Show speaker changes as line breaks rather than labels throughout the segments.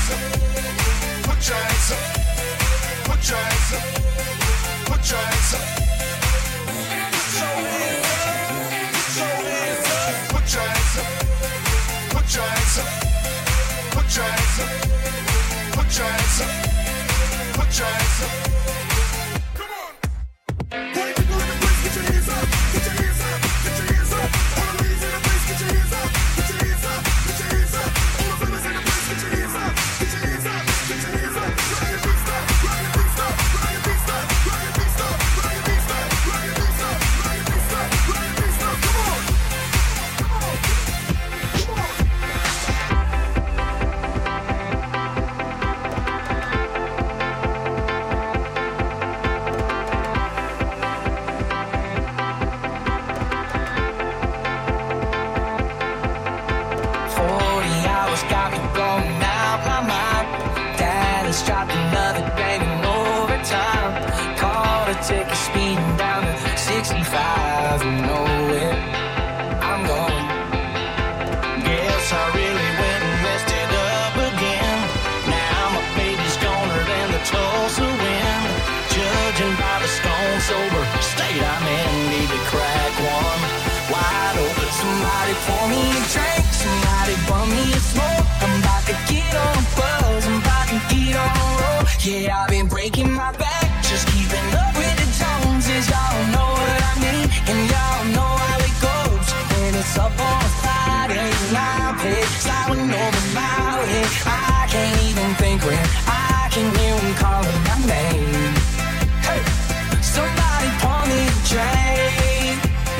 Yeah, I've been breaking my back, just keeping up with the Joneses. Y'all know what I mean, and y'all know how it goes. When it's up on a Friday night, sliding over my way. I can't even think when I can hear them calling my name. Hey, somebody pour me a drink.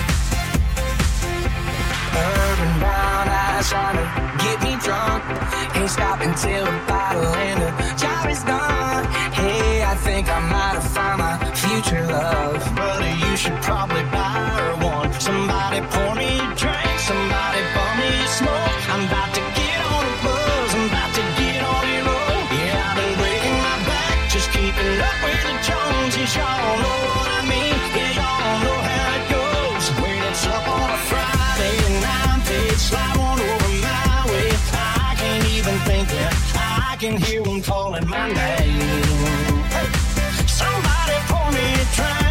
Urban brown eyes trying to get me drunk. Ain't stopping till the bottle and the job is done. Hey, I think I might have found my future love. Buddy, you should probably buy her one. Somebody pour me a drink, somebody pour me a smoke. I'm about to get on a buzz, I'm about to get on a roll. Yeah, I've been breaking my back, just keeping up with the Joneses. Y'all know what I mean, yeah, y'all know how it goes. When it's up on a Friday and I'm paid, slide on over my way. I can't even think that I can hear them calling my name. Hey, somebody pour me a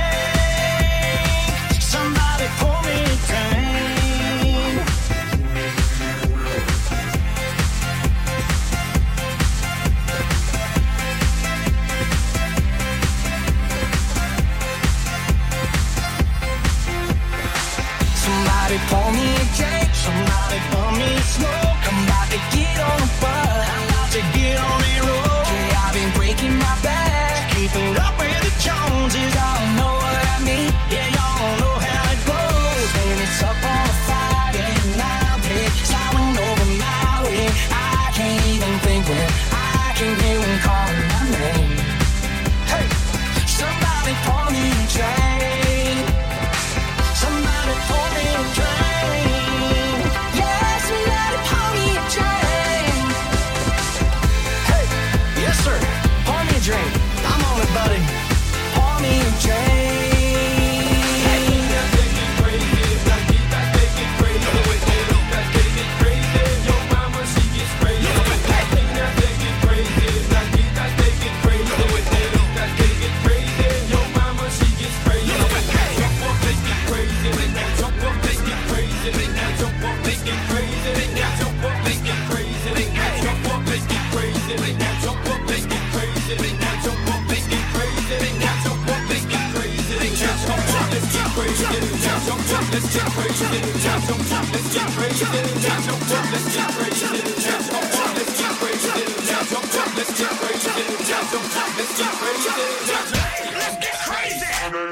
drink. Somebody pour me a drink. Somebody pour me a drink. Somebody pour me a smoke. I'm about to get on a bus. I'm about to get on a road. Yeah, I've been breaking my back, keeping up with the Joneses. Y'all know what I mean. Yeah, y'all know how it goes. When it's up on a Friday night, sliding over my way. I can't even think when I can hear them calling my name. Hey, somebody pour me a drink. Somebody pour me a drink. Yeah, somebody pour me a drink. Hey, yes sir, pour me a drink. I'm on it, buddy. Pour me a drink. Let's get crazy. Let's get crazy. Let's get crazy. Let's get crazy. Let's get crazy. Let's get crazy. Let's get crazy.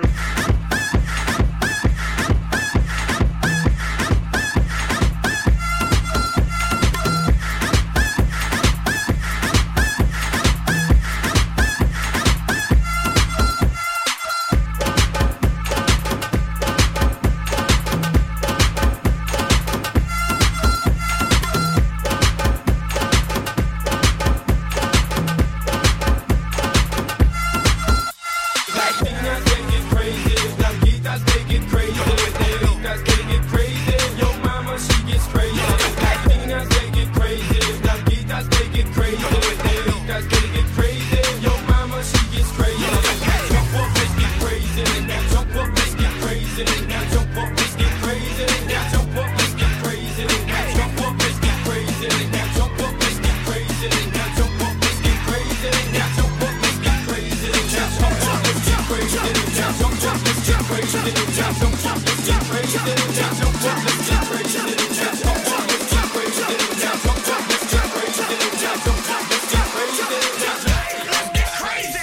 guys gonna get crazy. Yo mama, she gets crazy. Jump up, let's get crazy. Jump up, let's get crazy. Jump up, let's get crazy. Jump up, let's get crazy. Jump up, let's get crazy. Jump up, let's get crazy. Jump up, let's get crazy. Jump up, let's get crazy. Jump up, let's get crazy. Jump up, let's get crazy. Jump up, let's get crazy. Jump up, let's get crazy. Jump up, let's get crazy. Jump up, let's get crazy. Jump up, let's get crazy. Let's get crazy.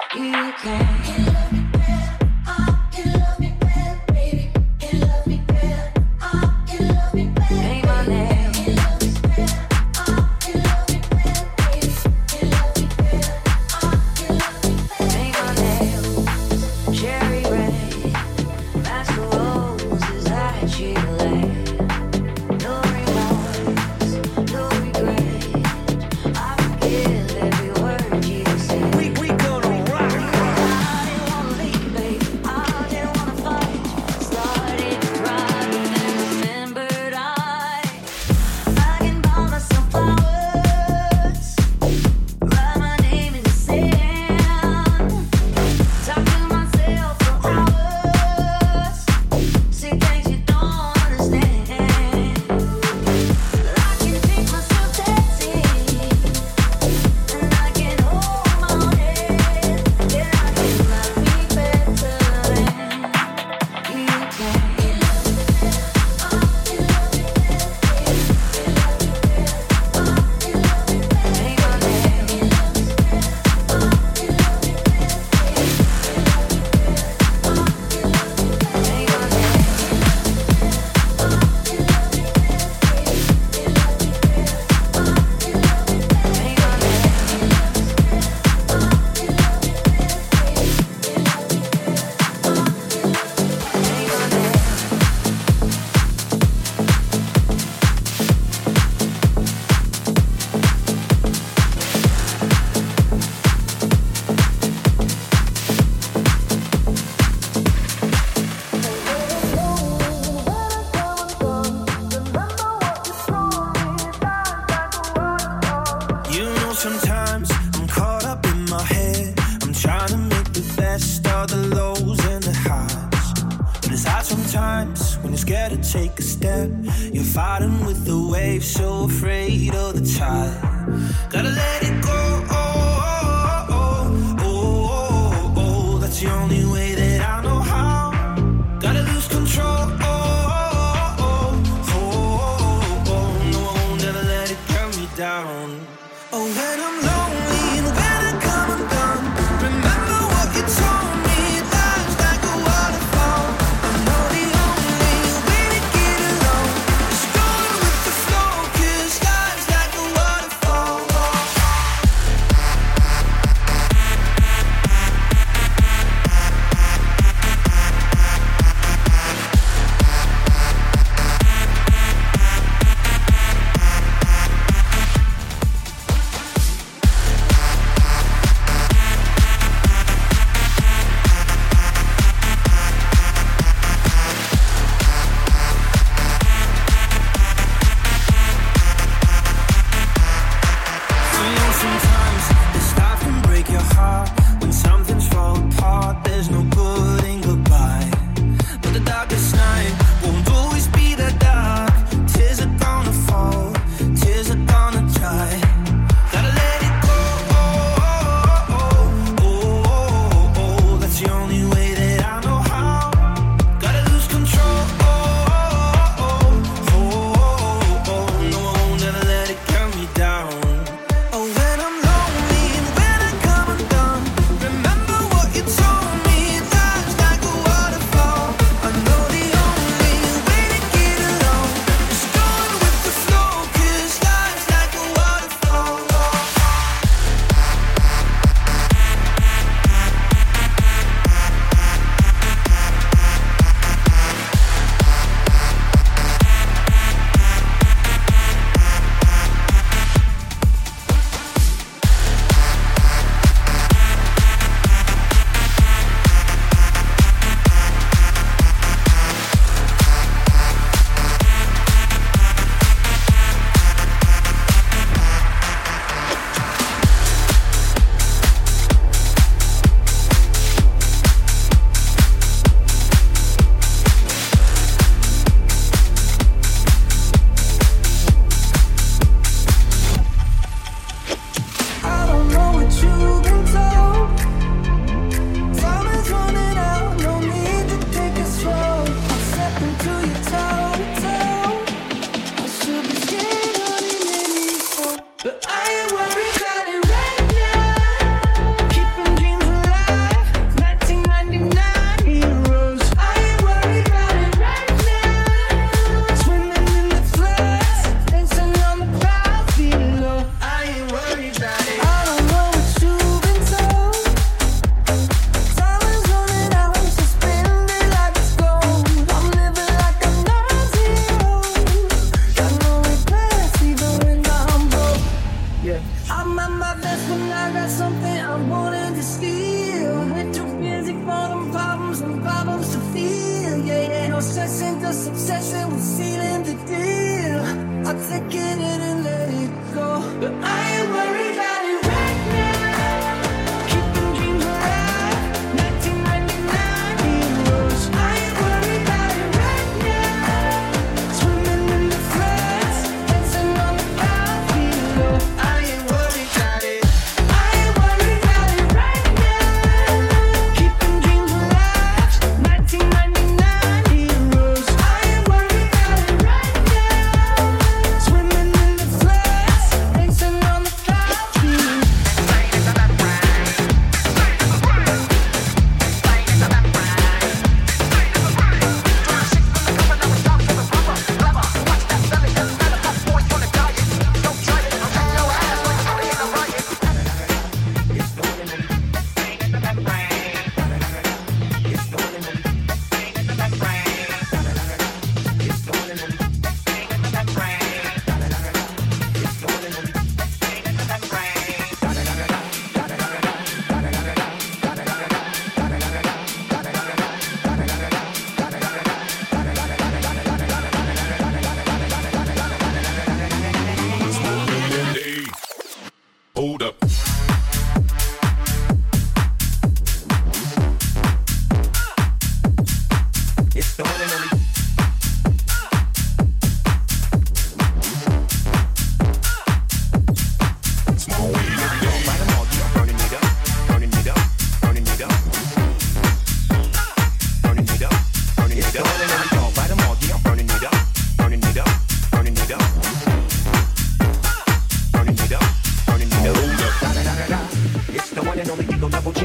Take a step, you're fighting with the waves, so afraid of the tide. Gotta let it go, that's the only way that I know how. Gotta lose control, no, I won't ever let it turn me down. Oh, when I'm lonely and when I come undone, remember what you told me, life's like a waterfall. I know the only way to get along is going with the flow, 'cause life's like a waterfall.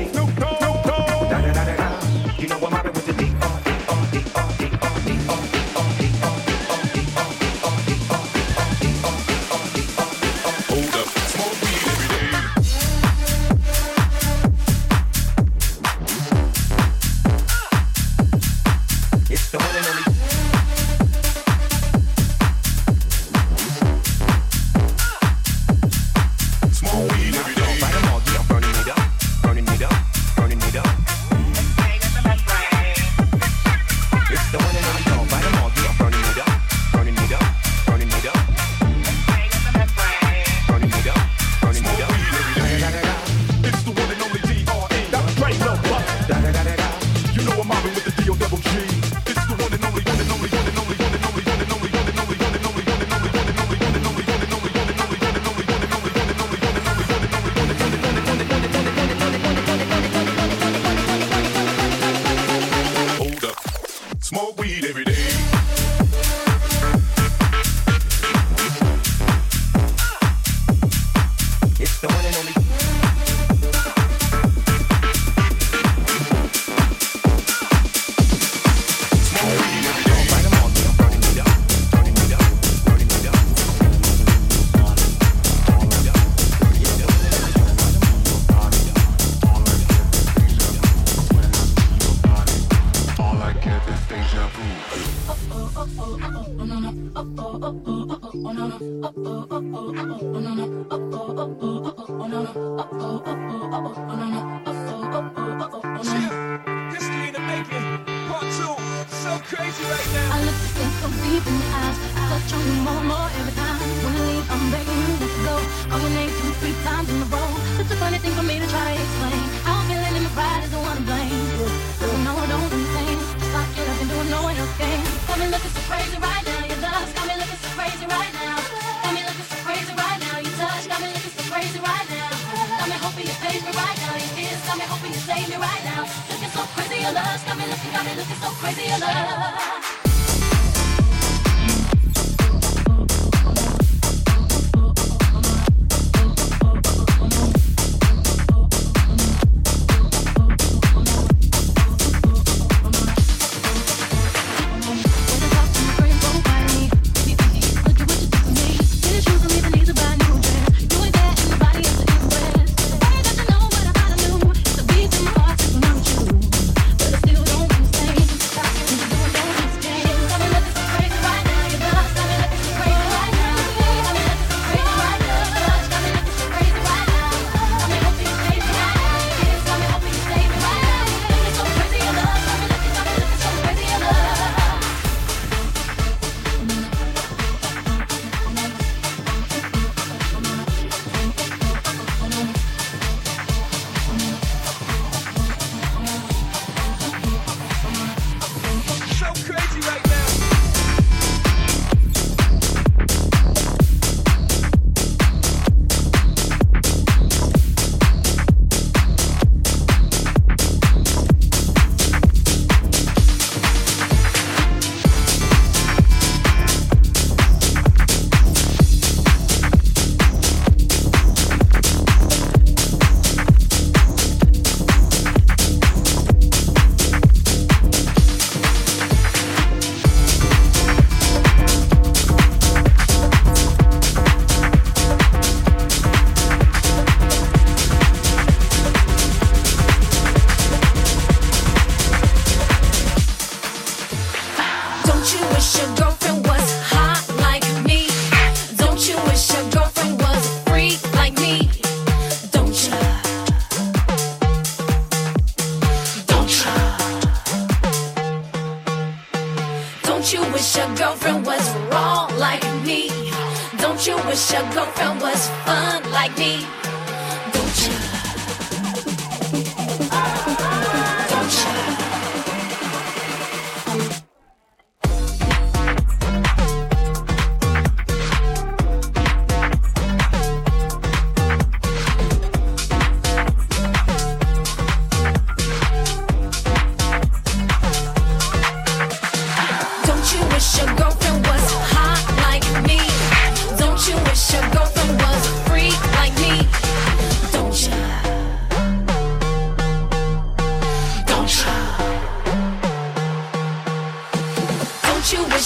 Don't you wish your girlfriend was a freak like me? Don't you?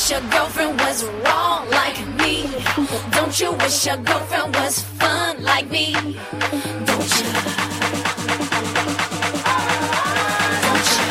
wish your girlfriend was wrong like me? Don't you wish your girlfriend was fun like me? Don't you? Don't you?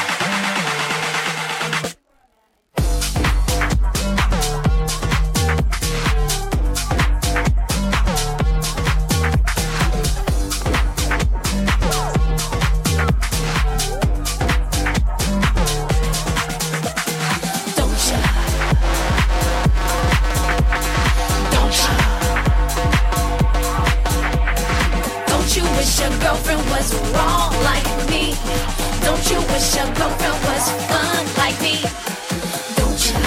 Your girlfriend was wrong like me. Don't you wish your girlfriend was fun like me? Don't you?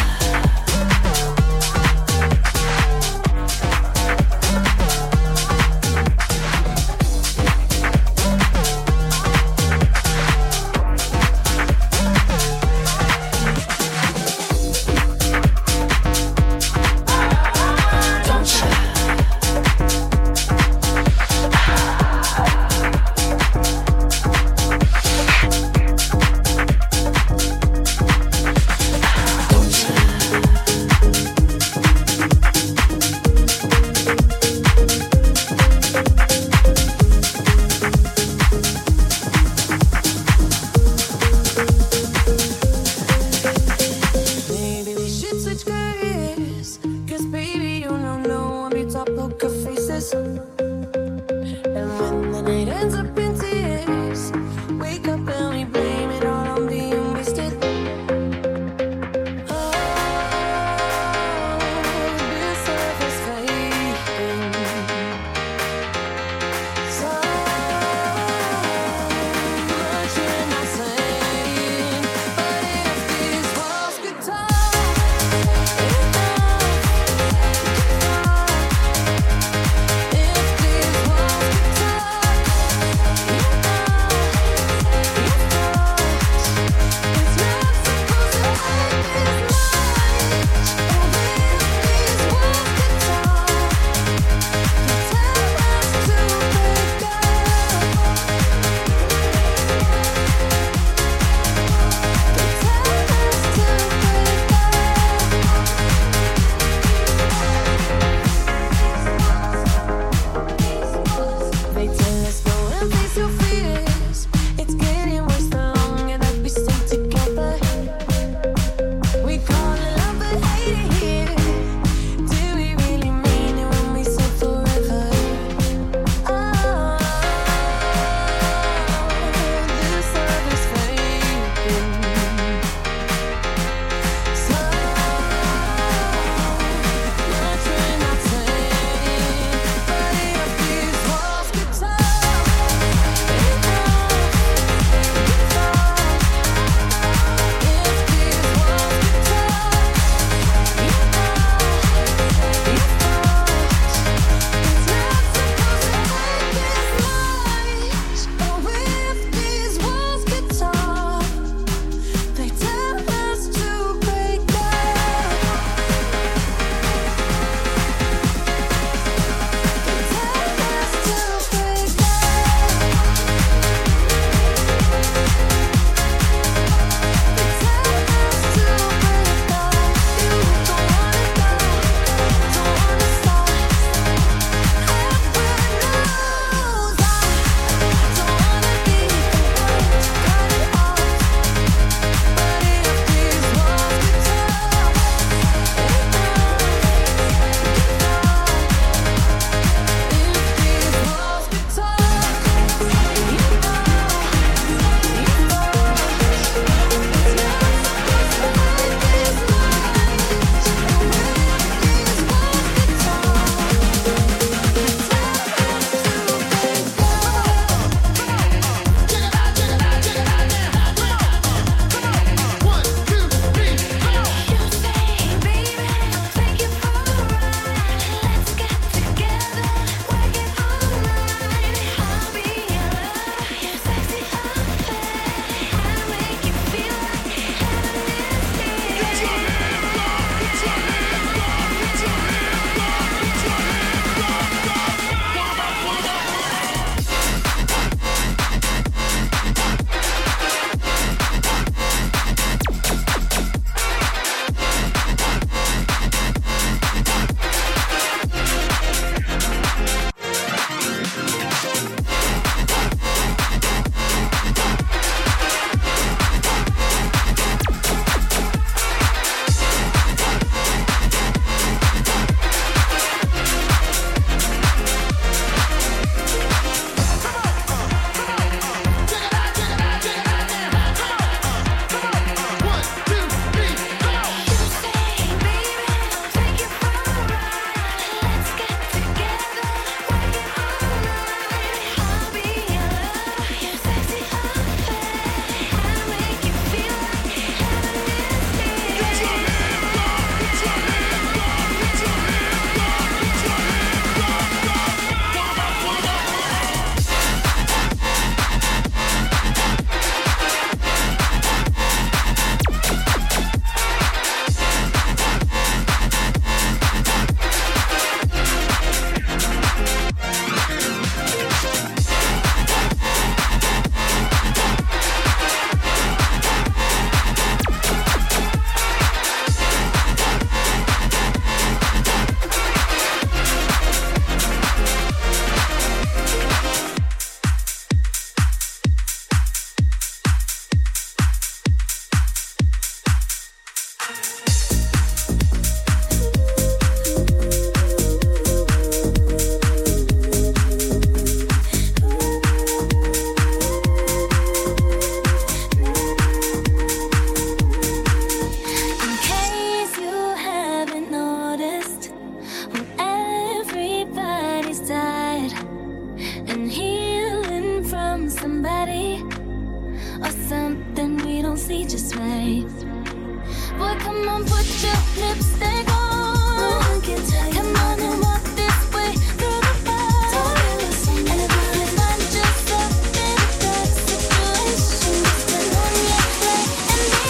me just right. Boy, come on, put your lipstick on. Come on and walk this way through the fire. And if you find yourself in that situation, just turn on your light and be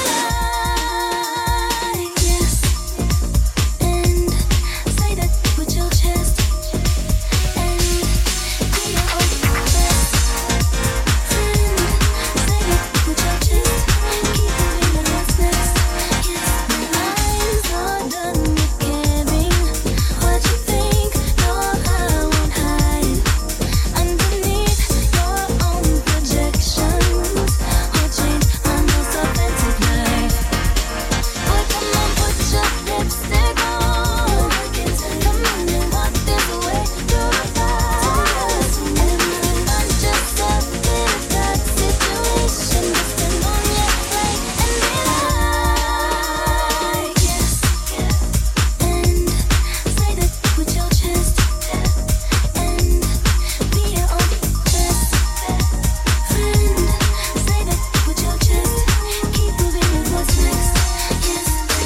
like, yes. And say that with your chest. And be your own best friend. Say that with your chest. Keep moving with what's next. Yes, my eyes are done with caring what you think. No, I won't hide underneath your own projections or change my most authentic life. Boy, come on, put your lipstick on. Come on and walk this way through the fire. And if you find yourself in that situation, just turn on your light and be like, yes. And say that with your chest. And be your own best friend. Say that with your chest. Keep moving with what's next. Yes.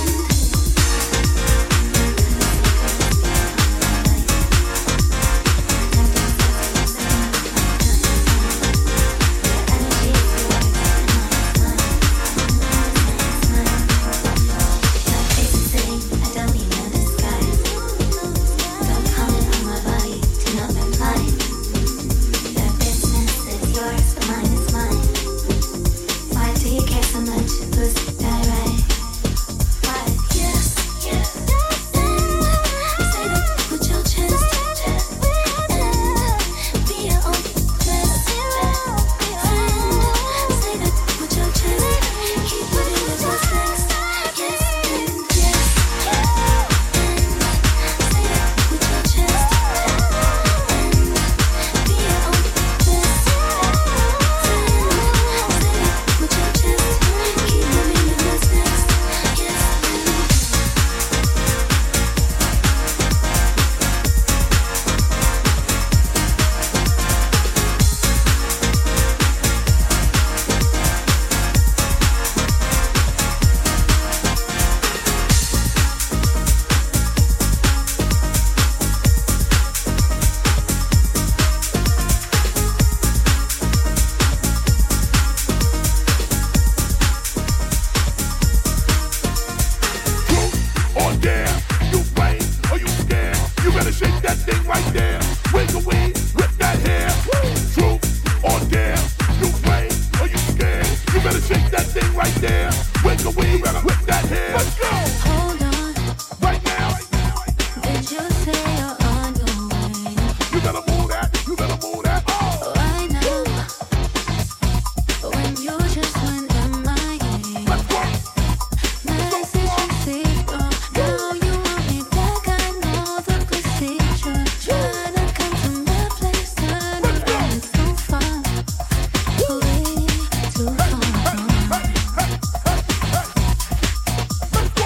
Or dare, you brave, or you scared? You better shake that thing right there. Wiggle away with that hair. Truth or dare, you brave, or you scared? You better shake that thing right there. Wiggle away with that hair. Let's go.
Hold on,
Right now.
did you say you're on your way?
You better move that. You better move that. Oh.
Right now, when you just went MIA.
Let's work.
Message received, oh, now you want me back. I know the procedure. Trying to come to my place, turn around, it's too far, way too far.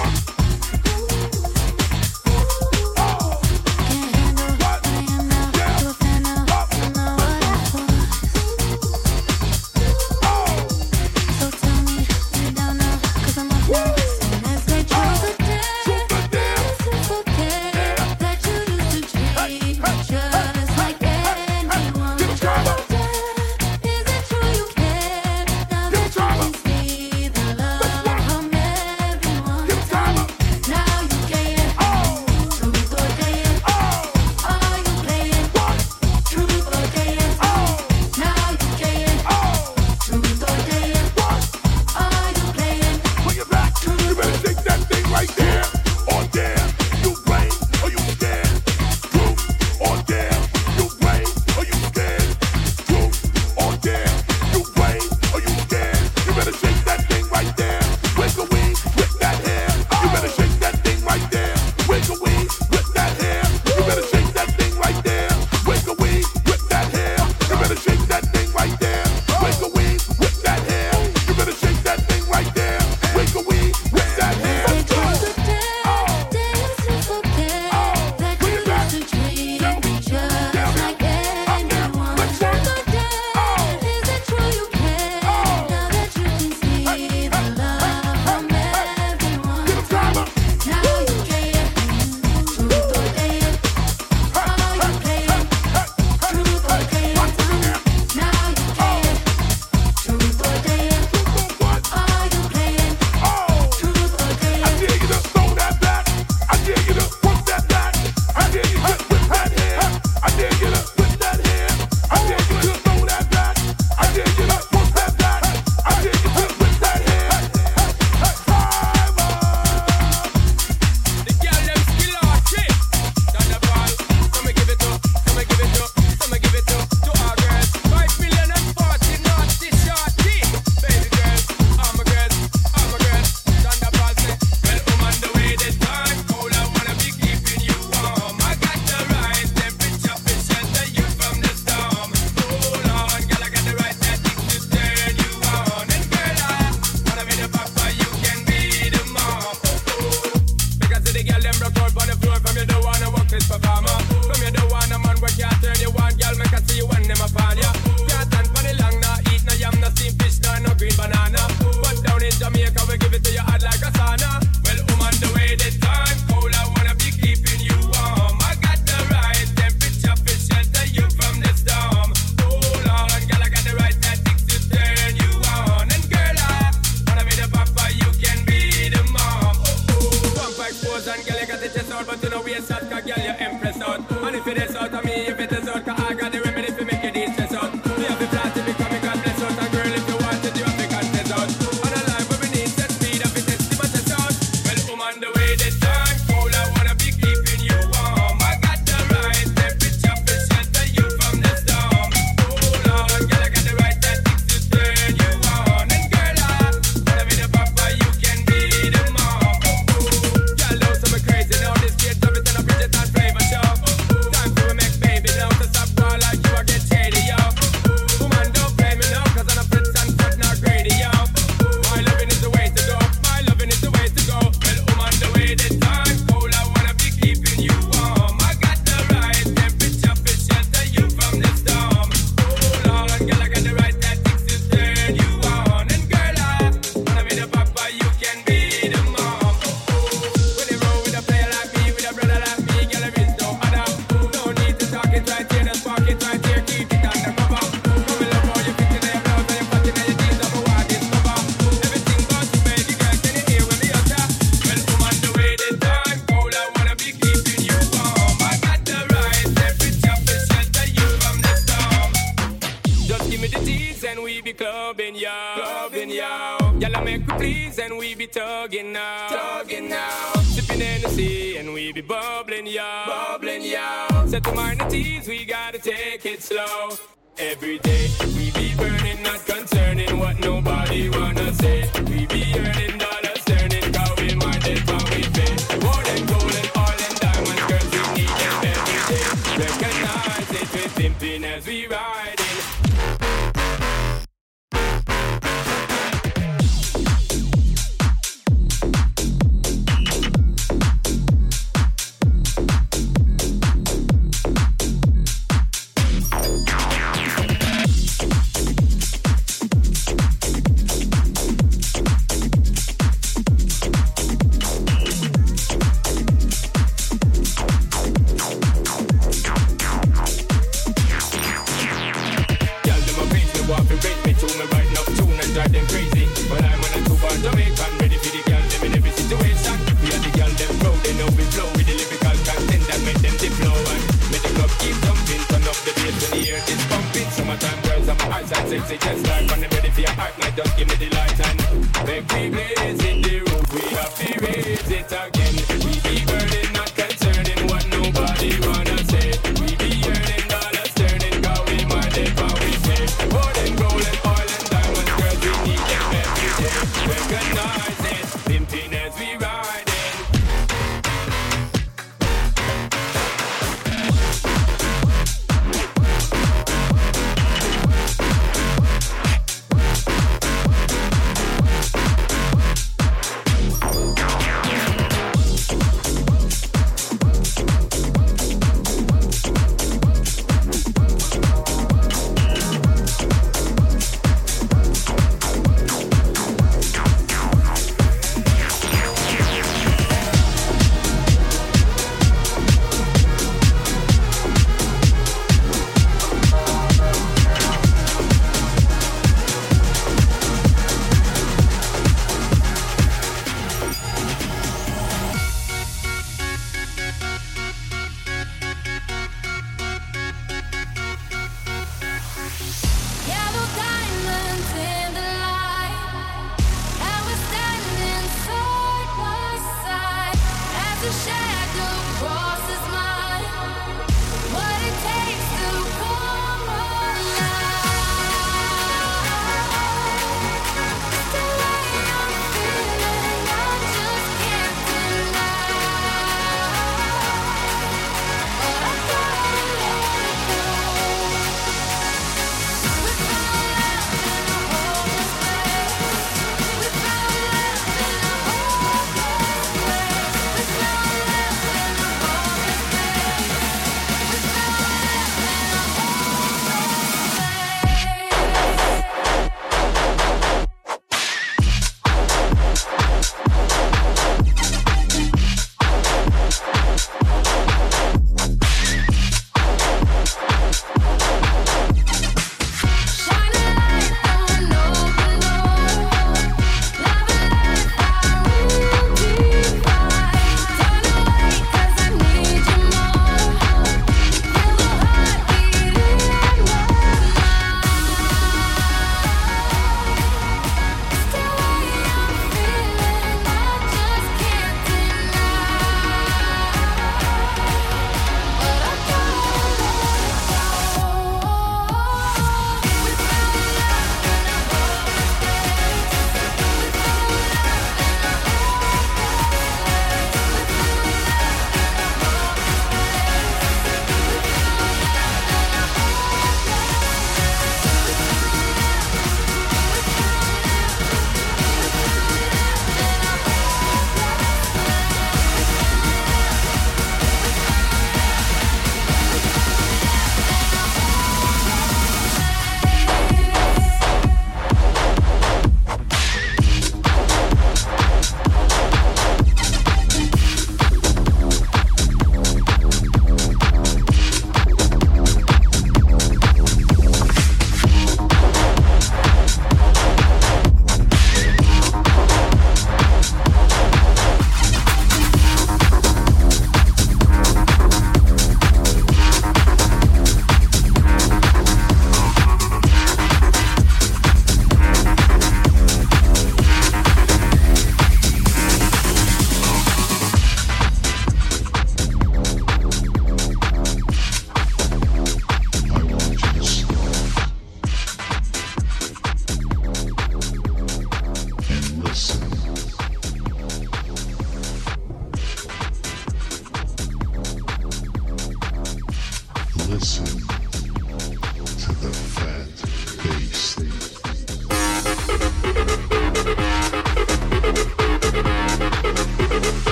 clubbing, yo. Y'all make me please and we be tugging now. Tugging now. Sipping Hennessy and we be bubbling, yo. Bubbling, yo. Set the minor teas, we gotta take it slow. Every day we be burning, not concerning what nobody wanna say. We be earning dollars, turning, cause we minded how we pay. More than gold and oil and diamonds, girls, we need them every day. Recognize it, we're pimping as we riding. Sexy just like on the ready for your heart, now just give me the light and make me blaze in the roof. We have to raise it again. We be burning, not concerning what nobody wanna say. We be earning dollars, turning, cause we minded how we pay. More than gold and oil and diamonds, girls, we need them every day. Recognize it, pimping as we riding.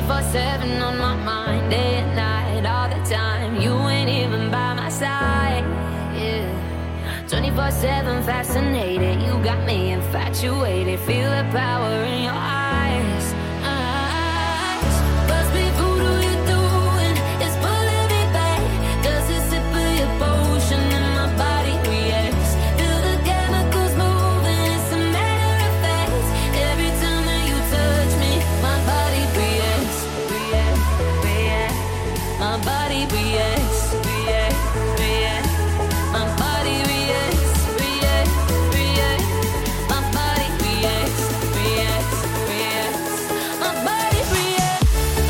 24/7 on my mind, day and night, all the time. You ain't even by my side, yeah. 24/7 fascinated, you got me infatuated. Feel the power in your eyes. Must be voodoo you're doing, it's pulling me back. Does a sip of your potion and my body reacts? Feel the chemicals moving, it's a matter of fact. Every time that you touch me, my body reacts, reacts. My body reacts, reacts. My body reacts, reacts. My body reacts, reacts. My body reacts.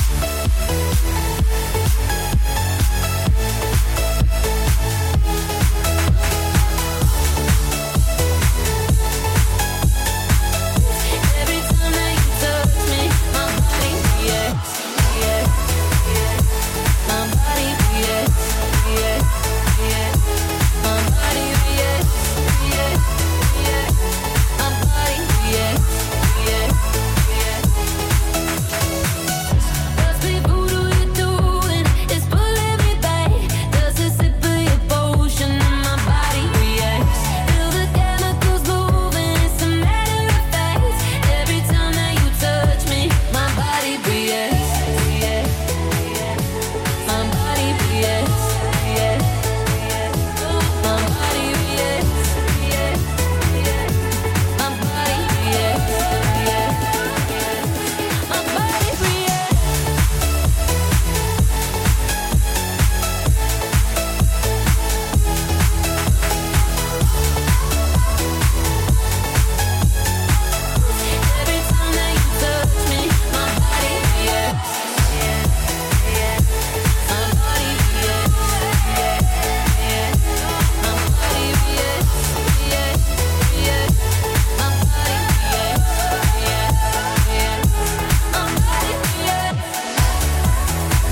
Every time that you touch me, my body reacts, reacts. My body reacts, reacts. My body reacts, reacts. My body reacts, reacts. Must be voodoo you're doing, it's pulling me back. Does a sip of your potion and my body reacts? Feel the chemicals moving, it's a matter of fact. Every time that you touch me, my body reacts, reacts. My body reacts, reacts. My body reacts, reacts. My body reacts, reacts. My body reacts. Every time that you touch me, my body reacts. My body reacts. My body reacts. My body reacts. My body reacts.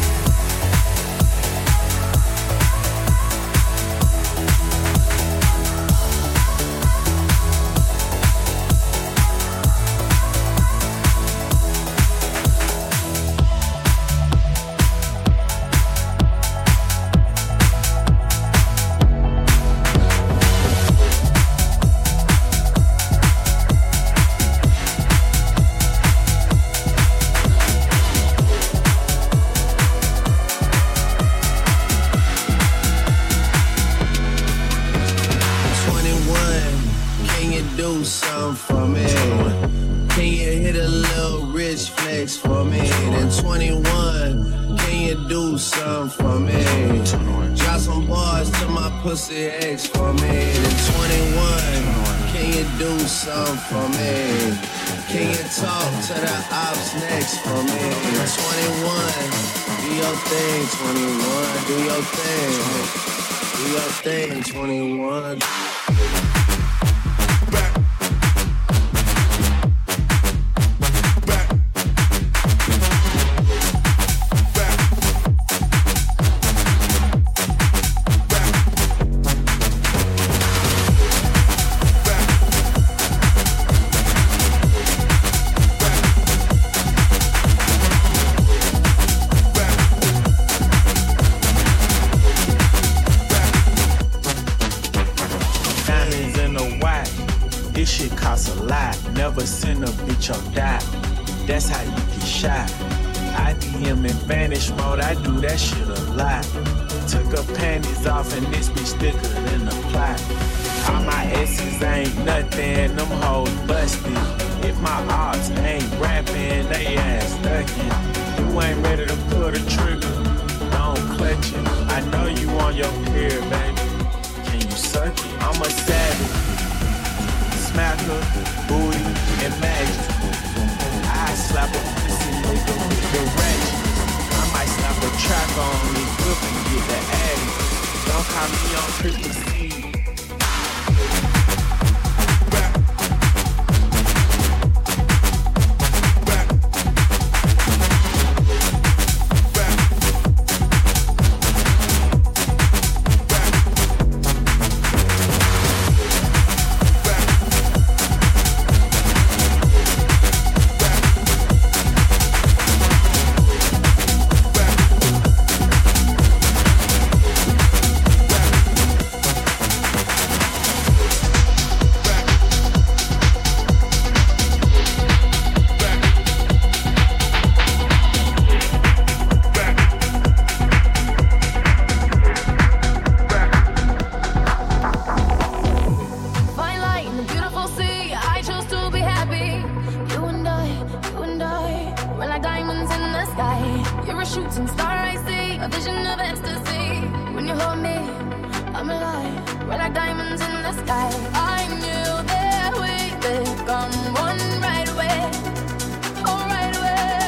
Can you do something for me? Can you hit a little rich flex for me? Then 21, can you do something for me? Drop some bars to my pussy ex for me. Then 21, can you do something for me? Can you talk to the ops next for me? 21, do your thing, 21, do your thing. Do your thing, 21.
Diamonds in the white, this shit costs a lot. Never send a bitch or die, that's how you get shot. I DM in vanish mode, I do that shit a lot. Took her panties off and this bitch thicker than a plot. All my exes ain't nothing, them hoes busted. If my ops ain't rapping, they ass ducking. You ain't ready to pull the trigger, don't clutch it. I know you on your period, baby. Can you suck it? I'm a savage. Smacker, booty, and magic. I slap a pussy nigga with the ratchet. I might slap a track on me, whip and get the addy. Don't call me on Christmas Eve.
shooting star, I see a vision of ecstasy. When you hold me, I'm alive. We're like diamonds in the sky. I knew that we could come one right away. Oh, right away.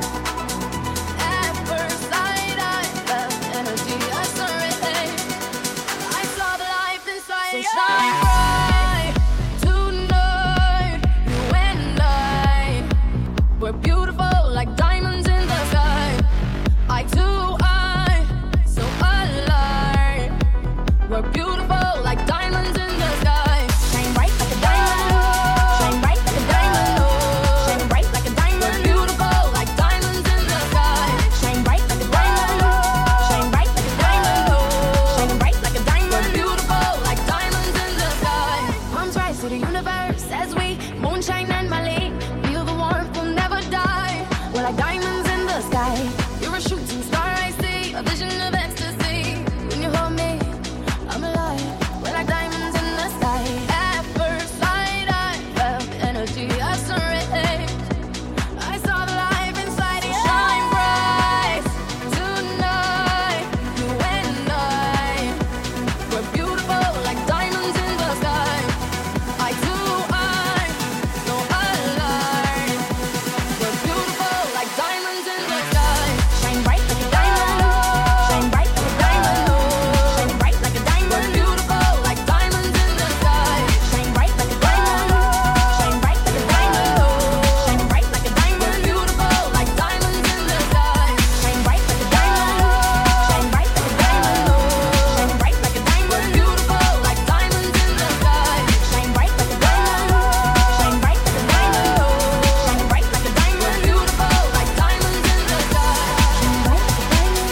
At first sight, I felt energy. I saw it. I saw the life inside you. Shine bright tonight. You and I, we're beautiful like diamonds in the sky. Eye to eye, so alive. We're beautiful like diamonds in the sky. Shine bright like a diamond. Shine bright like a diamond. Shine bright like a diamond. We're beautiful like diamonds in the sky. Shine bright like a diamond. Shine bright like a diamond. Shine bright like a diamond. We're beautiful like diamonds in the sky. Palms rise to the universe as we moonshine and Mali. Feel the warmth, we'll never die. We're like diamonds in the sky. You're a shooting star, I see a vision of ecstasy. When you hold me, I'm alive. We're like diamonds in the sky. At first sight, I felt energy. I saw it. I saw the life inside you. Shine bright tonight. You and I, we're beautiful like diamonds in the sky. Eye to eye, so alive. We're beautiful like diamonds in the sky. Shine bright like a diamond. Shine bright like a diamond. Shine bright like a diamond. We're beautiful like diamonds in the sky. Shine bright like a diamond. Shine bright like a diamond. Shine bright like a diamond. We're beautiful like diamonds in the sky. Shine bright like a diamond. Shine bright like a diamond. Shine bright like a diamond. We're beautiful like diamonds in the sky. Shine bright like a diamond. Shine bright like a diamond. Shine bright like a diamond. We're beautiful like diamonds in the sky. Shine bright like a diamond.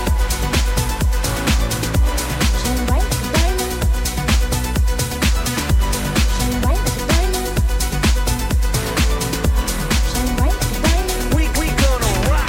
Shine bright like a diamond. Shine bright like a diamond. Shine bright like a diamond.
We gonna rock.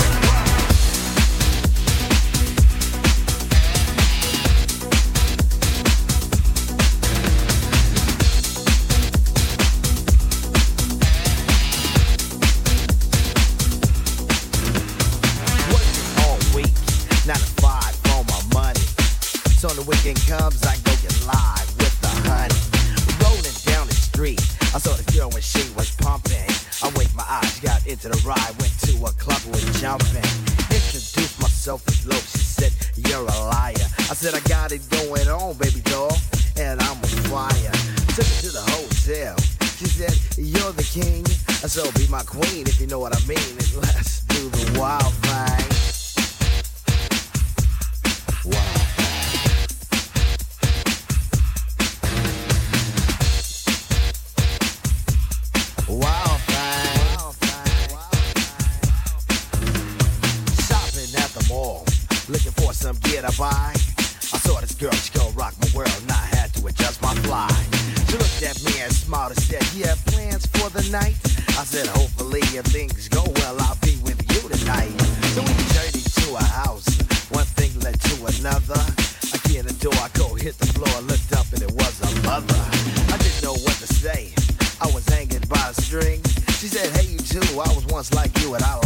Working all week, 9 to 5 for my money. So when the weekend comes, I go get live with the honey. Rolling down the street, I saw the girl when she was pumping. I winked my eyes, got into the ride, went to a club with jumping. Introduced myself as low, she said, you're a liar. I said, I got it going on, baby doll, and I'm on fire. Took her to the hotel. She said, you're the king, so be my queen if you know what I mean. And let's do the wild thing. Wild thing. Wild thing. Shopping at the mall, looking for some gear to buy. I saw this girl, she gon' rock my world, and I had to adjust my fly. She looked at me and smiled and said, you have plans for the night? I said, hopefully if things go well, I'll be with you tonight. So we journeyed to a house, one thing led to another. I get in the door, I go hit the floor, looked up and it was a mother. I didn't know what to say, I was hanging by a string. She said, hey you too, I was once like you and I